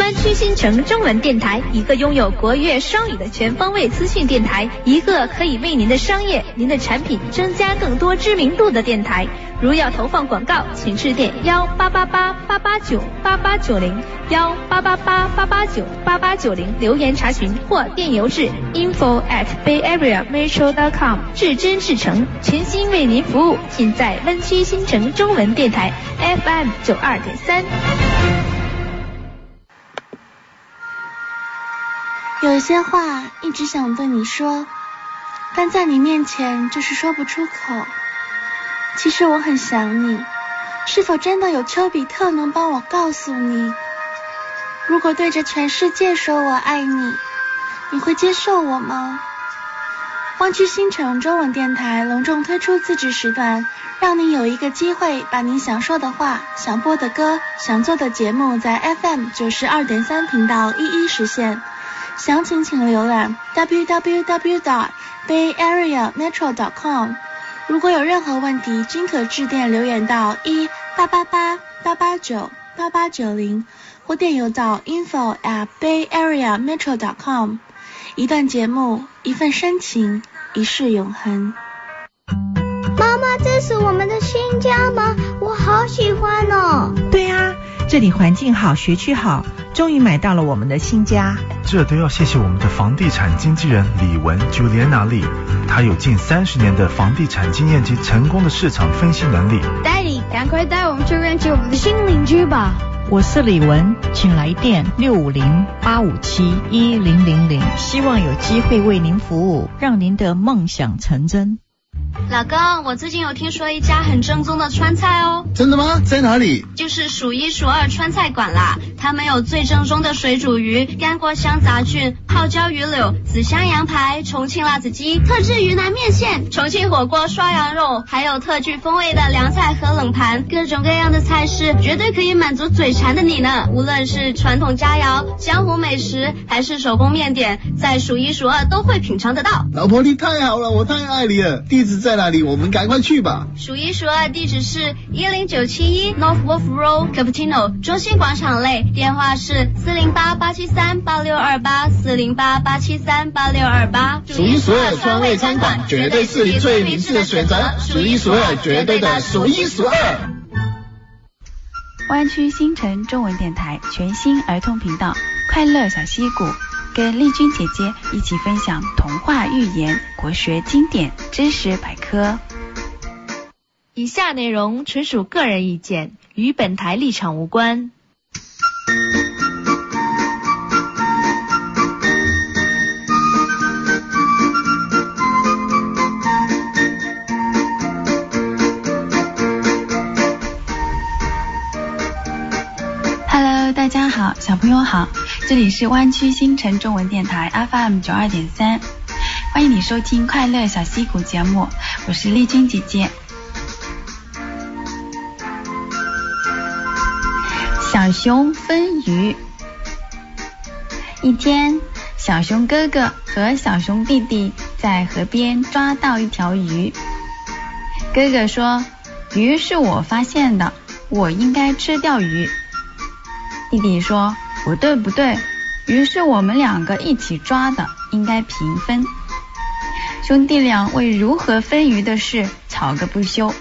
湾区新城中文电台，一个拥有国粤双语的全方位资讯电台，一个可以为您的商业、您的产品增加更多知名度的电台。如要投放广告，请致电1888-889-8890，1888-889-8890留言查询，或电邮至 info@bayareametro.com， 至真至诚，全心为您服务，尽在湾区新城中文电台 FM 92.3。 有些话一直想对你说，但在你面前就是说不出口。其实我很想你，是否真的有丘比特能帮我告诉你？如果对着全世界说我爱你，你会接受我吗？湾区新城中文电台隆重推出自制时段，让你有一个机会把你想说的话、想播的歌、想做的节目在 FM 92.3频道一一实现。详情请浏览 www.bayareametro.com。 如果有任何问题，均可致电留言到1888-889-8890，或电邮到 info@bayareametro.com。 一段节目，一份深情，一世永恒。 妈妈，这是我们的新家吗？我好喜欢哦。 对啊，这里环境好，学区好，终于买到了我们的新家。 这都要谢谢我们的房地产经纪人李文 Juliana 李，他有近30年的房地产经验及成功的市场分析能力。 Daddy， 赶快带我们去认识我们的新邻居吧。 我是李文，请来电650-857-1000，希望有机会为您服务，让您的梦想成真。 老公，我最近有听说一家很正宗的川菜哦。 真的吗？在哪里？ 就是数一数二川菜馆啦。他们有最正宗的水煮鱼、干锅香杂菌、泡椒鱼柳、紫香羊排、重庆辣子鸡、特制云南面线、重庆火锅刷羊肉，还有特具风味的凉菜和冷盘，各种各样的菜式，绝对可以满足嘴馋的你呢。无论是传统佳肴、江湖美食，还是手工面点，在数一数二都会品尝得到。 老婆，你太好了，我太爱你了。地址在哪里？我们赶快去吧。 数一数二地址是10971 North Wolf Road Cappuccino 中心广场内，电话是408-873-8628 408-873-8628。 数一数二川味餐馆，绝对是你最明智的选择。数一数二，绝对的数一数二。 湾区新城中文电台全新儿童频道快乐小溪谷，跟丽君姐姐一起分享童话寓言、国学经典、知识百科。 以下内容纯属个人意见，与本台立场无关。 Hello， 大家好，小朋友好，这里是湾区新城中文电台 FM 92.3，欢迎你收听快乐小溪谷节目，我是丽君姐姐。小熊分鱼。一天，小熊哥哥和小熊弟弟在河边抓到一条鱼。哥哥说，鱼是我发现的，我应该吃掉鱼。弟弟说，不对不对，鱼是我们两个一起抓的，应该平分。兄弟俩为如何分鱼的事吵个不休。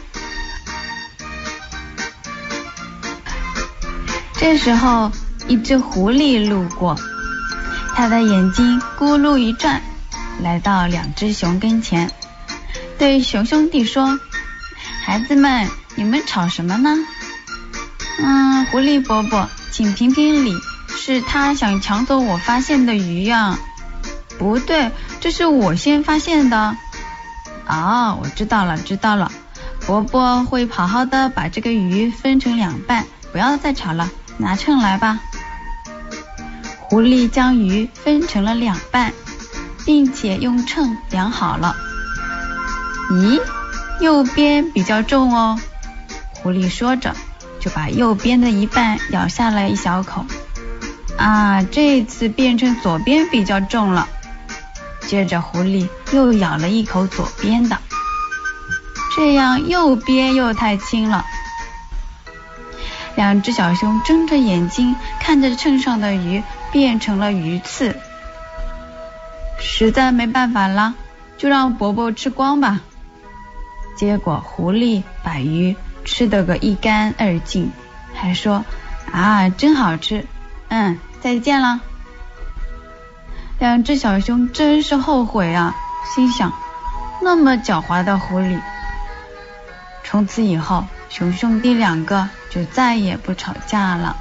这时候，一只狐狸路过，它的眼睛咕噜一转，来到两只熊跟前，对熊兄弟说，孩子们，你们吵什么呢？狐狸伯伯，请评评理，是他想抢走我发现的鱼呀。不对，这是我先发现的。哦，我知道了，伯伯会好好的把这个鱼分成2半，不要再吵了，拿秤来吧。狐狸将鱼分成了2半，并且用秤量好了。咦，右边比较重哦。狐狸说着，就把右边的一半咬下了一小口。这次变成左边比较重了。接着狐狸又咬了一口左边的，这样右边又太轻了。 两只小熊睁着眼睛看着秤上的鱼变成了鱼刺。实在没办法了，就让伯伯吃光吧。结果狐狸把鱼吃得个一干二净，还说啊，真好吃，再见了。两只小熊真是后悔啊，心想那么狡猾的狐狸。从此以后，熊兄弟两个就再也不吵架了。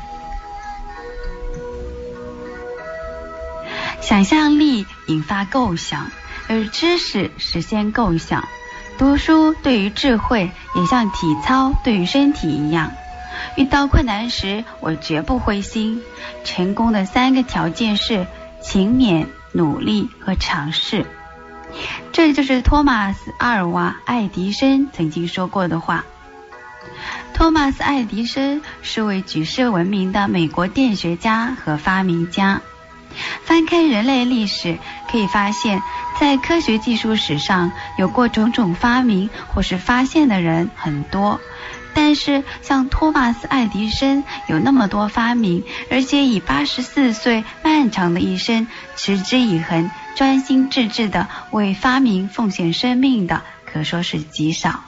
想象力引发构想，而知识实现构想。读书对于智慧也像体操对于身体一样，遇到困难时我绝不灰心。成功的3个条件是勤勉、努力和尝试。这就是托马斯·阿尔瓦·爱迪生曾经说过的话。托马斯·爱迪生是位举世闻名的美国电学家和发明家。翻开人类历史，可以发现在科学技术史上有过种种发明或是发现的人很多，但是像托马斯·爱迪生有那么多发明，而且以84岁漫长的一生持之以恒、专心致志地为发明奉献生命的，可说是极少。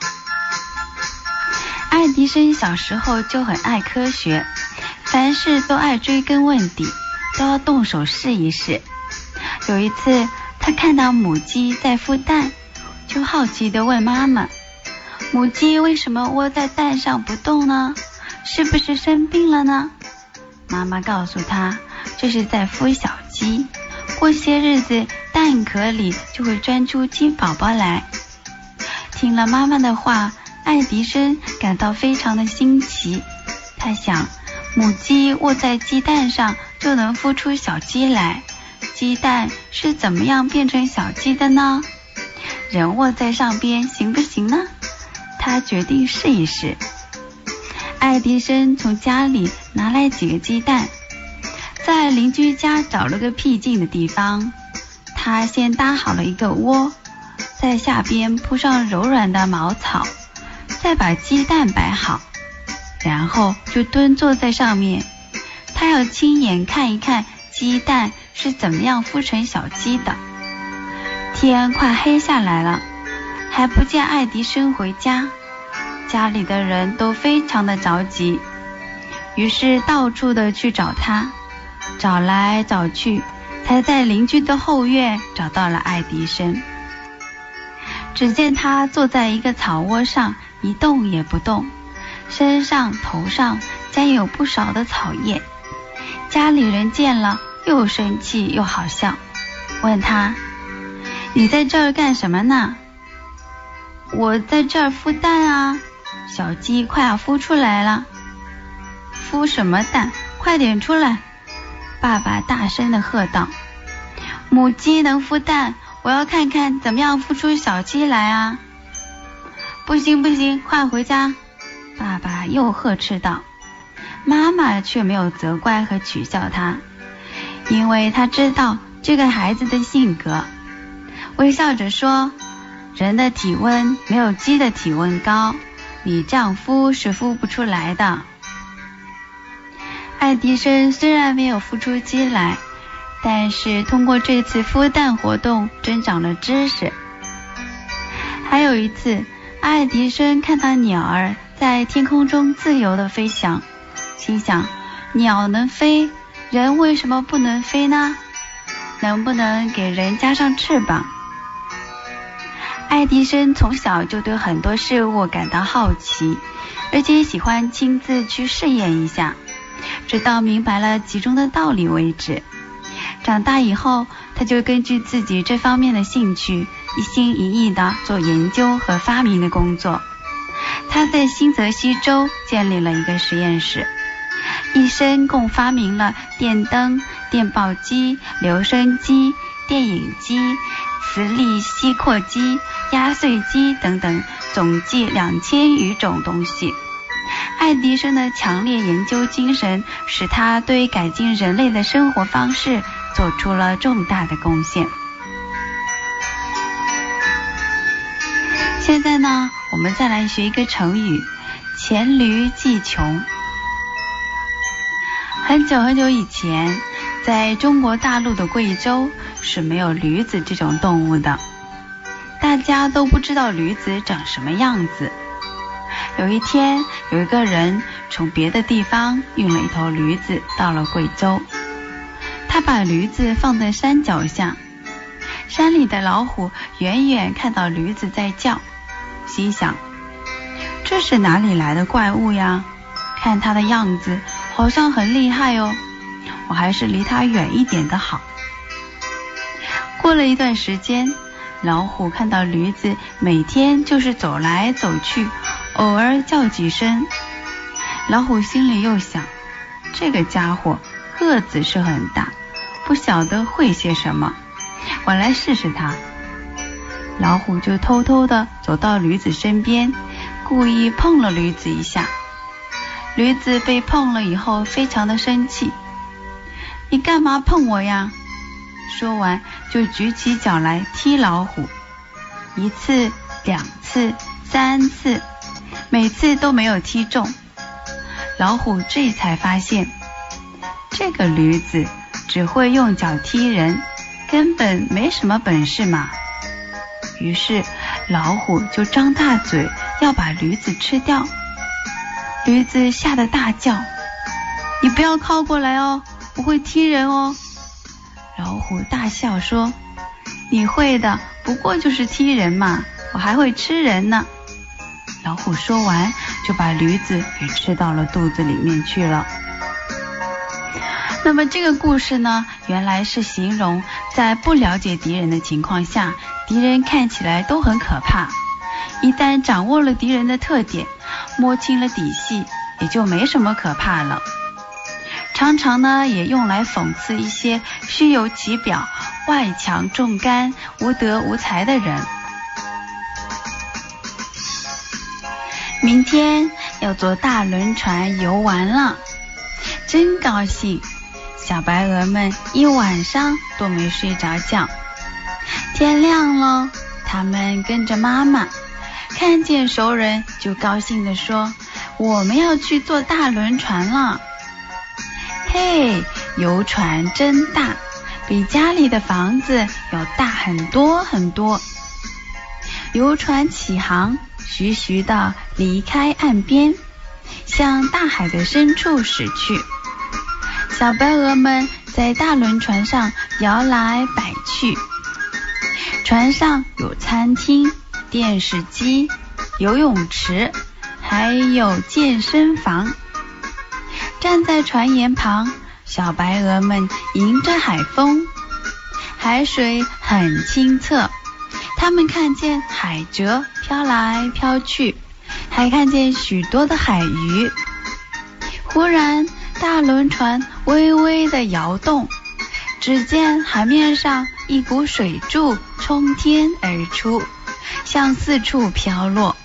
爱迪生小时候就很爱科学，凡事都爱追根问底，都要动手试一试。有一次他看到母鸡在孵蛋，就好奇地问妈妈，母鸡为什么窝在蛋上不动呢？是不是生病了呢？妈妈告诉他，这是在孵小鸡，过些日子蛋壳里就会钻出鸡宝宝来。听了妈妈的话，爱迪生感到非常的新奇。他想，母鸡卧在鸡蛋上就能孵出小鸡来，鸡蛋是怎么样变成小鸡的呢？人卧在上边行不行呢？他决定试一试。爱迪生从家里拿来几个鸡蛋，在邻居家找了个僻静的地方，他先搭好了一个窝，在下边铺上柔软的茅草，再把鸡蛋摆好，然后就蹲坐在上面。他要亲眼看一看鸡蛋是怎么样孵成小鸡的。天快黑下来了，还不见爱迪生回家，家里的人都非常的着急，于是到处的去找他，找来找去，才在邻居的后院找到了爱迪生。只见他坐在一个草窝上，一动也不动，身上头上沾有不少的草叶。家里人见了又生气又好笑，问他，你在这儿干什么呢？我在这儿孵蛋啊，小鸡快要孵出来了。孵什么蛋？快点出来！爸爸大声地喝道。母鸡能孵蛋，我要看看怎么样孵出小鸡来啊！不行不行，快回家！爸爸又呵斥道。妈妈却没有责怪和取笑他，因为他知道这个孩子的性格，微笑着说，人的体温没有鸡的体温高，你这样孵是孵不出来的。爱迪生虽然没有孵出鸡来，但是通过这次孵蛋活动增长了知识。还有一次，爱迪生看到鸟儿在天空中自由地飞翔，心想，鸟能飞，人为什么不能飞呢？能不能给人加上翅膀？爱迪生从小就对很多事物感到好奇，而且喜欢亲自去试验一下，直到明白了其中的道理为止。长大以后，他就根据自己这方面的兴趣，一心一意地做研究和发明的工作。他在新泽西州建立了一个实验室，一生共发明了电灯、电报机、留声机、电影机、磁力吸扩机、压碎机等等，总计2000余种东西。爱迪生的强烈研究精神使他对改进人类的生活方式做出了重大的贡献。现在呢，我们再来学一个成语，黔驴技穷。 很久很久以前，在中国大陆的贵州是没有驴子这种动物的，大家都不知道驴子长什么样子。有一天，有一个人从别的地方运了一头驴子到了贵州，他把驴子放在山脚下，山里的老虎远远看到驴子在叫，心想，这是哪里来的怪物呀？看它的样子好像很厉害哦，我还是离它远一点的好。过了一段时间，老虎看到驴子每天就是走来走去，偶尔叫几声，老虎心里又想，这个家伙个子是很大，不晓得会些什么，我来试试它。老虎就偷偷地走到驴子身边，故意碰了驴子一下。驴子被碰了以后非常的生气，你干嘛碰我呀？说完就举起脚来踢老虎，1次、2次、3次，每次都没有踢中。老虎这才发现，这个驴子只会用脚踢人，根本没什么本事嘛。于是老虎就张大嘴要把驴子吃掉。驴子吓得大叫，你不要靠过来哦，我会踢人哦。老虎大笑说，你会的，不过就是踢人嘛，我还会吃人呢。老虎说完就把驴子给吃到了肚子里面去了。那么这个故事呢，原来是形容在不了解敌人的情况下，敌人看起来都很可怕，一旦掌握了敌人的特点，摸清了底细，也就没什么可怕了。常常呢也用来讽刺一些虚有其表、外强中干、无德无才的人。明天要坐大轮船游玩了，真高兴，小白鹅们一晚上都没睡着觉。天亮了，他们跟着妈妈，看见熟人就高兴地说，我们要去坐大轮船了。嘿，游船真大，比家里的房子要大很多很多。游船起航，徐徐地离开岸边，向大海的深处驶去。小白鹅们在大轮船上摇来摆去，船上有餐厅、电视机、游泳池，还有健身房。站在船沿旁，小白鹅们迎着海风，海水很清澈，它们看见海蜇飘来飘去，还看见许多的海鱼。忽然大轮船微微的摇动，只见海面上一股水柱冲天而出，向四处飘落。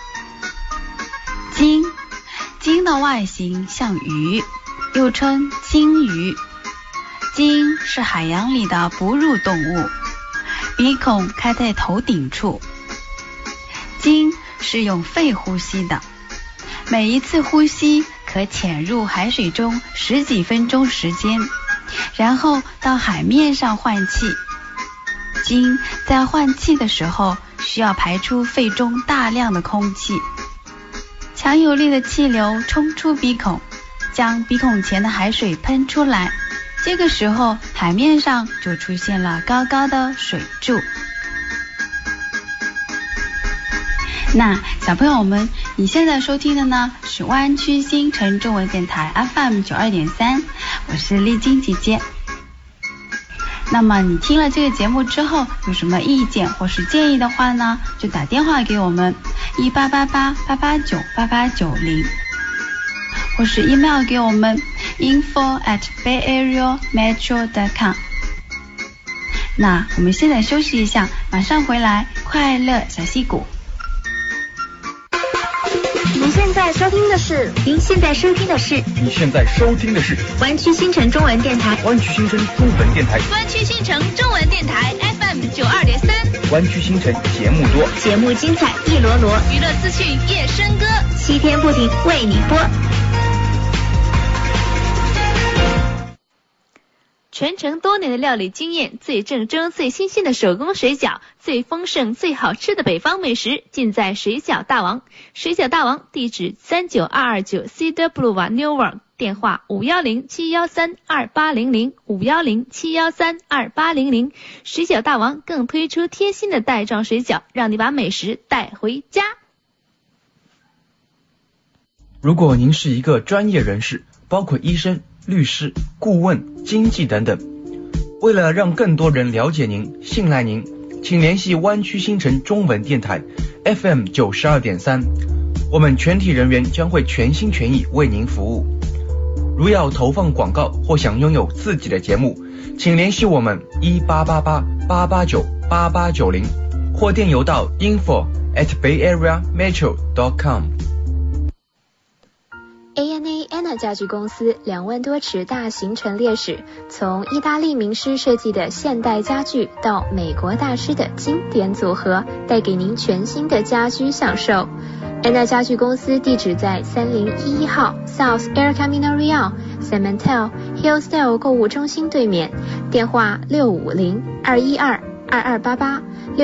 鲸的外形像鱼，又称鲸鱼。鲸是海洋里的哺乳动物，鼻孔开在头顶处。鲸是用肺呼吸的，每一次呼吸可潜入海水中10几分钟时间，然后到海面上换气。鲸在换气的时候需要排出肺中大量的空气，强有力的气流冲出鼻孔，将鼻孔前的海水喷出来，这个时候海面上就出现了高高的水柱。那小朋友们，你现在收听的呢是湾区新城中文电台 FM 92.3，我是丽晶姐姐。那么你听了这个节目之后有什么意见或是建议的话呢，就打电话给我们1888-889-8890，或是 email 给我们 info@bayareametro.com。 那我们现在休息一下，马上回来，快乐小溪谷。 您现在收听的是湾区新城中文电台， 湾区新城中文电台 FM 92.3， 湾区新城节目多， 节目精彩一罗罗，娱乐资讯夜笙歌，7天不停为你播。 传承多年的料理经验，最正宗最新鲜的手工水饺，最丰盛最好吃的北方美食，尽在水饺大王。水饺大王地址39229 Cedar Boulevard Newark， 电话510-713-2800 510-713-2800。水饺大王更推出贴心的袋装水饺，让你把美食带回家。 如果您是一个专业人士，包括医生、律师、顾问、经纪等等，为了让更多人了解您、信赖您，请联系湾区新城中文电台 FM 92.3，我们全体人员将会全心全意为您服务。如要投放广告或想拥有自己的节目，请联系我们1888-889-8890，或电邮到 info@bayareametro.com。ANA Anna 家具公司2万多尺大型陈列室，从意大利名师设计的现代家具到美国大师的经典组合，带给您全新的家居享受。Anna 家具公司地址在3011号 South El Camino Real San Mateo Hillsdale 购物中心对面，电话650-212-2288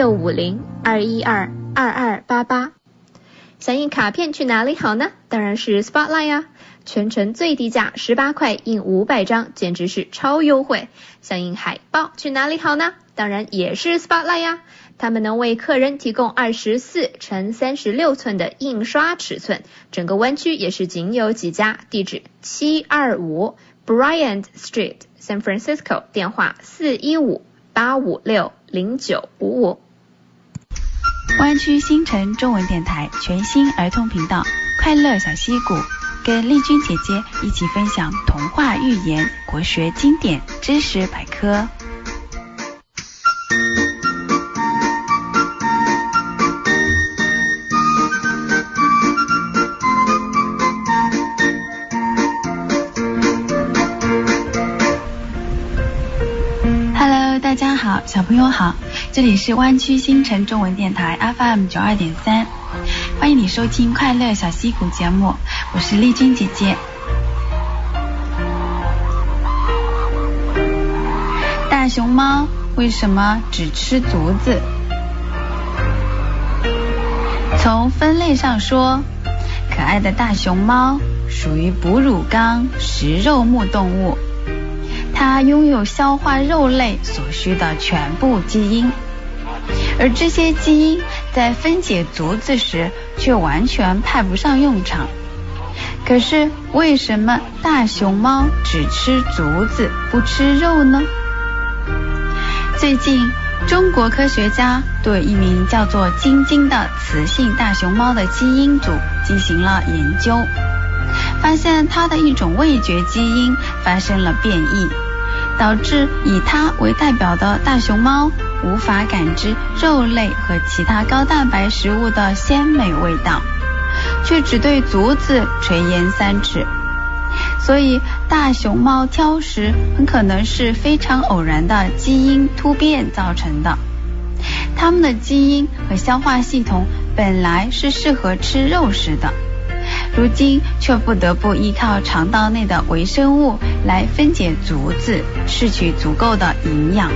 650-212-2288。想印卡片去哪里好呢？当然是 Spotlight 啊，全程最低价18块印500张，简直是超优惠。想印海报去哪里好呢？当然也是 Spotlight 呀，他们能为客人提供24x36寸的印刷尺寸，整个湾区也是仅有几家，地址725 Bryant Street San Francisco， 电话415-856-0955。 湾区新城中文电台全新儿童频道快乐小溪谷，跟丽君姐姐一起分享童话寓言、国学经典、知识百科。Hello， 大家好，小朋友好，这里是湾区新城中文电台 FM 92.3，欢迎你收听快乐小溪谷节目，我是丽君姐姐。大熊猫为什么只吃竹子？从分类上说，可爱的大熊猫属于哺乳纲食肉目动物，它拥有消化肉类所需的全部基因，而这些基因在分解竹子时却完全派不上用场。可是为什么大熊猫只吃竹子不吃肉呢？最近中国科学家对一名叫做晶晶的雌性大熊猫的基因组进行了研究，发现它的一种味觉基因发生了变异，导致以它为代表的大熊猫无法感知肉类和其他高蛋白食物的鲜美味道，却只对竹子垂涎3尺。所以大熊猫挑食很可能是非常偶然的基因突变造成的，它们的基因和消化系统本来是适合吃肉食的，如今却不得不依靠肠道内的微生物来分解竹子，摄取足够的营养。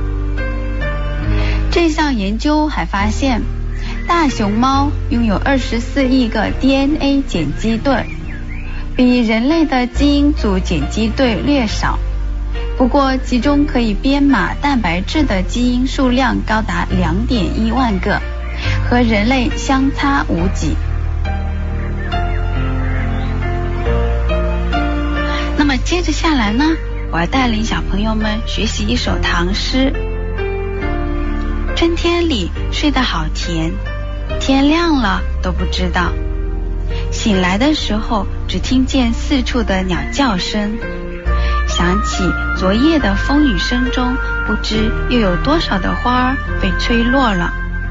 这项研究还发现，大熊猫拥有24亿个 DNA 碱基对，比人类的基因组碱基对略少，不过其中可以编码蛋白质的基因数量高达2.1万个，和人类相差无几。那么接着下来呢，我要带领小朋友们学习一首唐诗。春天里睡得好甜，天亮了都不知道，醒来的时候只听见四处的鸟叫声，想起昨夜的风雨声中，不知又有多少的花儿被吹落了。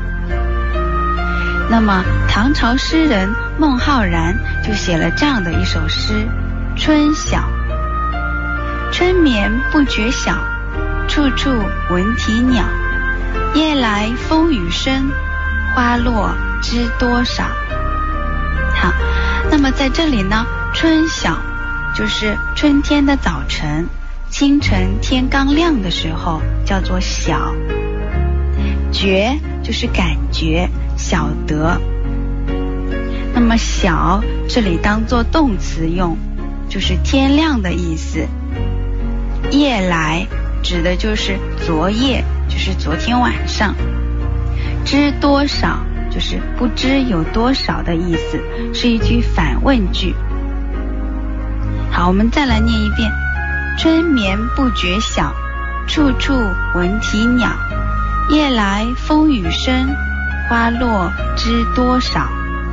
那么唐朝诗人孟浩然就写了这样的一首诗《春晓》。春眠不觉晓，处处闻啼鸟，夜来风雨声，花落知多少。好，那么在这里呢，春晓就是春天的早晨， 清晨天刚亮的时候叫做晓。觉就是感觉、晓得。那么晓这里当作动词用，就是天亮的意思。夜来指的就是昨夜，就是昨天晚上。知多少就是不知有多少的意思，是一句反问句。好，我们再来念一遍。春眠不觉晓，处处闻啼鸟。夜来风雨声，花落知多少。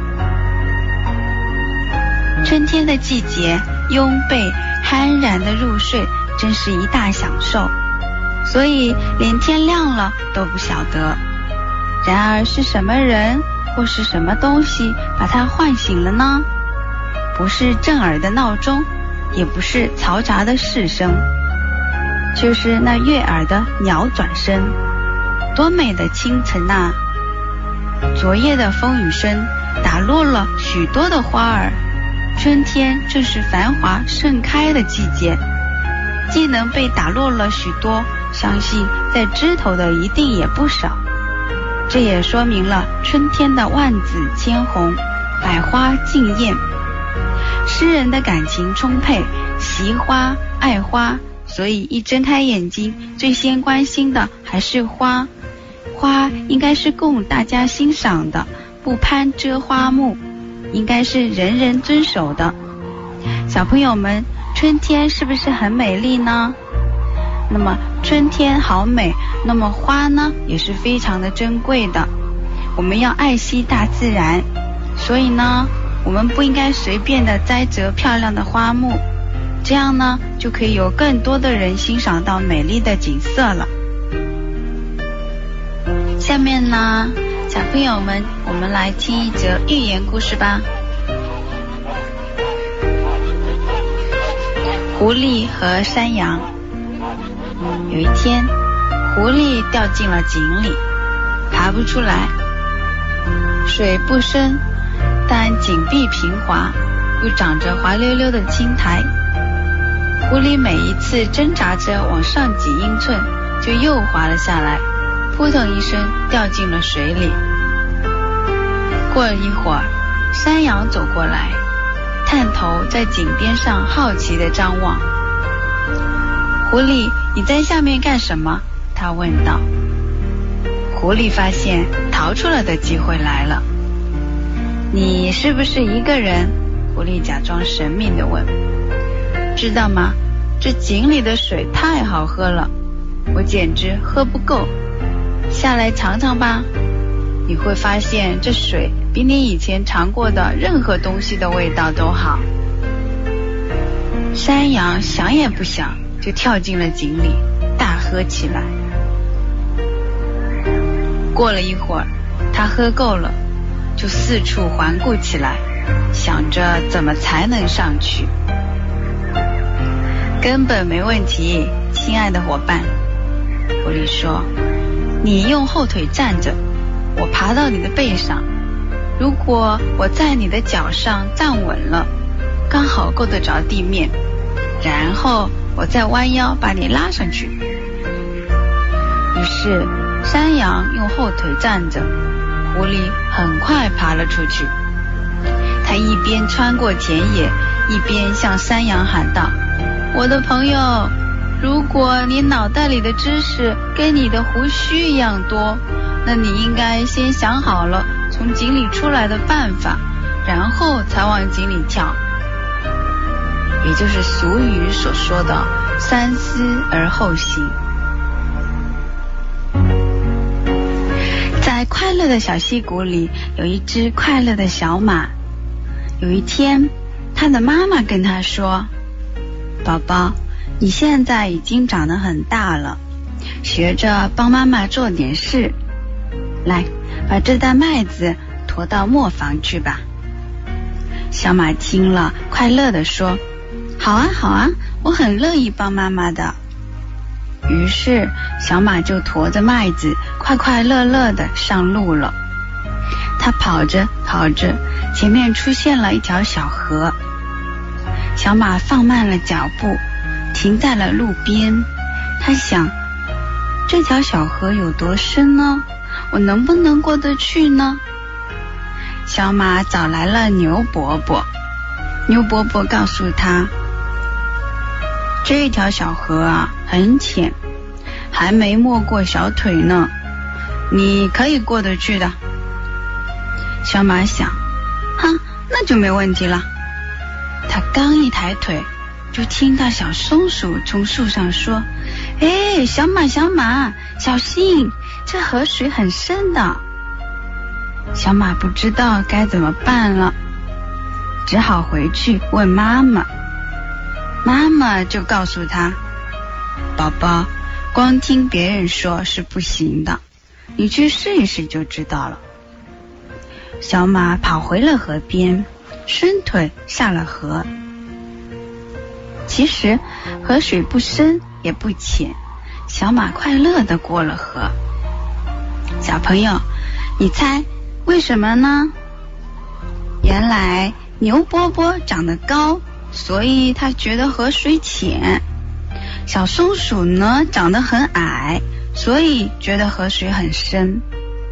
春天的季节，拥被酣然的入睡，真是一大享受，所以连天亮了都不晓得。然而是什么人或是什么东西把它唤醒了呢？不是震耳的闹钟，也不是嘈杂的市声，就是那悦耳的鸟转声。多美的清晨啊！昨夜的风雨声打落了许多的花儿。春天正是繁华盛开的季节，既能被打落了许多，相信在枝头的一定也不少。这也说明了春天的万紫千红，百花竞艳。诗人的感情充沛，惜花爱花，所以一睁开眼睛，最先关心的还是花。花应该是供大家欣赏的，不攀遮花木，应该是人人遵守的。小朋友们，春天是不是很美丽呢？那么春天好美，那么花呢也是非常的珍贵的。我们要爱惜大自然，所以呢我们不应该随便的栽植漂亮的花木，这样呢就可以有更多的人欣赏到美丽的景色了。下面呢，小朋友们，我们来听一则寓言故事吧。狐狸和山羊。有一天，狐狸掉进了井里，爬不出来。水不深，但井壁平滑，又长着滑溜溜的青苔。狐狸每一次挣扎着往上几英寸，就又滑了下来，扑腾一声掉进了水里。过了一会儿，山羊走过来，探头在井边上好奇地张望。狐狸，你在下面干什么？他问道。狐狸发现逃出来的机会来了。你是不是一个人？狐狸假装神秘地问。知道吗？这井里的水太好喝了，我简直喝不够。下来尝尝吧，你会发现这水比你以前尝过的任何东西的味道都好。山羊想也不想就跳进了井里，大喝起来。过了一会儿，他喝够了，就四处环顾起来，想着怎么才能上去。根本没问题，亲爱的伙伴，狐狸说，你用后腿站着，我爬到你的背上，如果我在你的脚上站稳了，刚好够得着地面，然后我再弯腰把你拉上去。于是山羊用后腿站着，狐狸很快爬了出去。他一边穿过田野，一边向山羊喊道，我的朋友，如果你脑袋里的知识跟你的胡须一样多，那你应该先想好了从井里出来的办法，然后才往井里跳。也就是俗语所说的三思而后行。在快乐的小溪谷里，有一只快乐的小马。有一天，它的妈妈跟它说，宝宝，你现在已经长得很大了，学着帮妈妈做点事。来，把这袋麦子驮到磨坊去吧。小马听了，快乐地说，好啊好啊，我很乐意帮妈妈的。于是小马就驮着麦子快快乐乐地上路了。他跑着跑着，前面出现了一条小河。小马放慢了脚步， 停在了路边。他想，这条小河有多深呢？我能不能过得去呢？小马找来了牛伯伯，牛伯伯告诉他，这条小河啊很浅，还没没过小腿呢，你可以过得去的。小马想，那就没问题了。他刚一抬腿，就听到小松鼠从树上说，小马小心，这河水很深的。小马不知道该怎么办了，只好回去问妈妈。妈妈就告诉他，宝宝，光听别人说是不行的，你去试一试就知道了。小马跑回了河边，伸腿下了河。其实河水不深也不浅，小马快乐地过了河。小朋友，你猜为什么呢？原来牛伯伯长得高，所以他觉得河水浅。小松鼠呢，长得很矮，所以觉得河水很深。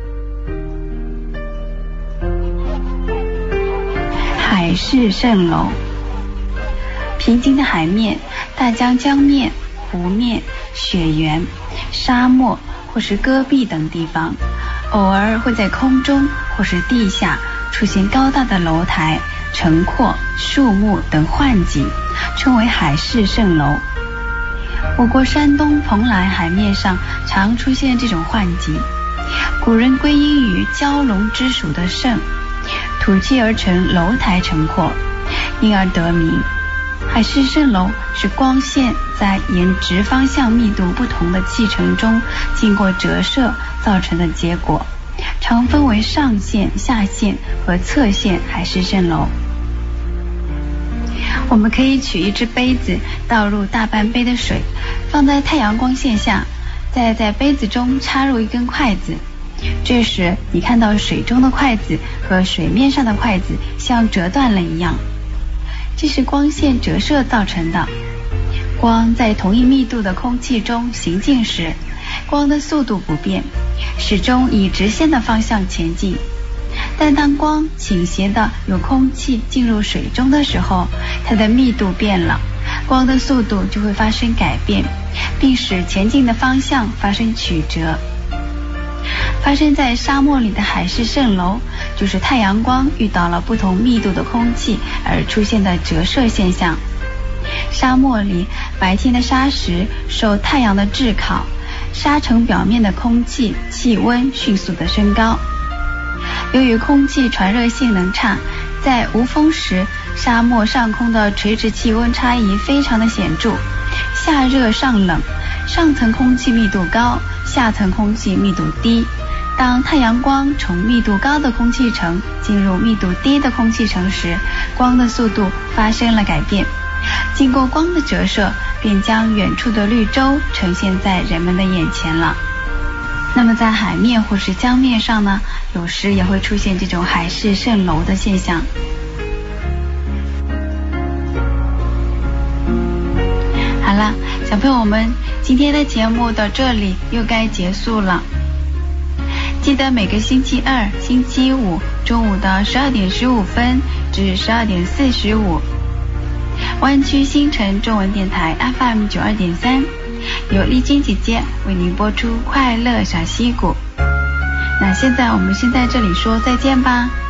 海市蜃楼。平静的海面、大江江面、湖面、雪原、沙漠或是戈壁等地方，偶尔会在空中或是地下出现高大的楼台、城廓、树木等幻景，称为海市蜃楼。我国山东蓬莱海面上常出现这种幻景，古人归因于蛟龙之属的蜃，吐气而成楼台城廓，因而得名。海市蜃楼是光线在沿直方向密度不同的气层中经过折射造成的结果，常分为上线、下线和侧线海市蜃楼。我们可以取一只杯子，倒入大半杯的水，放在太阳光线下，再在杯子中插入一根筷子。这时你看到水中的筷子和水面上的筷子像折断了一样，这是光线折射造成的。光在同一密度的空气中行进时，光的速度不变，始终以直线的方向前进。但当光倾斜的有空气进入水中的时候，它的密度变了，光的速度就会发生改变，并使前进的方向发生曲折。发生在沙漠里的海市蜃楼，就是太阳光遇到了不同密度的空气而出现的折射现象。沙漠里白天的沙石受太阳的炙烤，沙层表面的空气气温迅速的升高。由于空气传热性能差，在无风时，沙漠上空的垂直气温差异非常的显著，下热上冷，上层空气密度高，下层空气密度低。当太阳光从密度高的空气层进入密度低的空气层时，光的速度发生了改变，经过光的折射，便将远处的绿洲呈现在人们的眼前了。那么在海面或是江面上呢，有时也会出现这种海市蜃楼的现象。好了，小朋友们，今天的节目到这里又该结束了。记得每个星期二、星期五中午的12点15分至12点45，湾区新城中文电台 FM 92.3，由丽晶姐姐为您播出快乐小溪谷。那现在我们先在这里说再见吧。